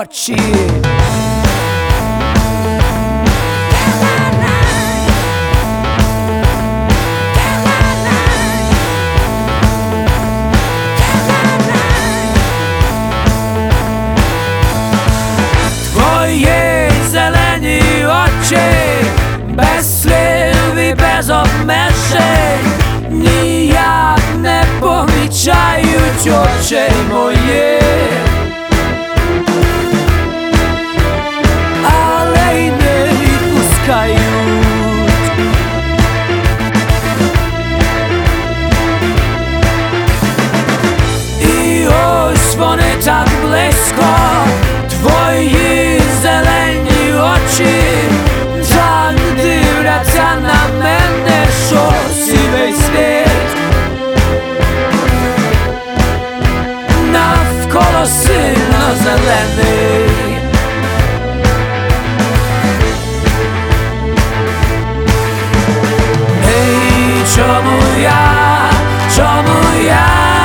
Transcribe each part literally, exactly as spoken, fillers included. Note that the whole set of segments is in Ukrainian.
очі. Твої зелені очі, без слів і без обмежень, ніяк не помічають очей моїх, але й не відпускають. І ось вони так близько, твої зелені очі, так дивляться на мене, що сивий світ навколо сильно зелений. Ей, чому я, чому я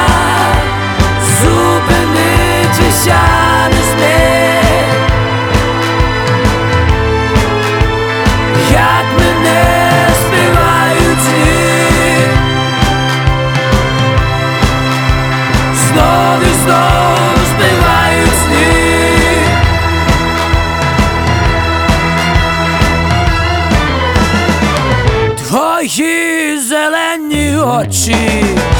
зупинитися не зміг? Як мене збивають сни, знов і знов збивають сни. Твої зелені очі,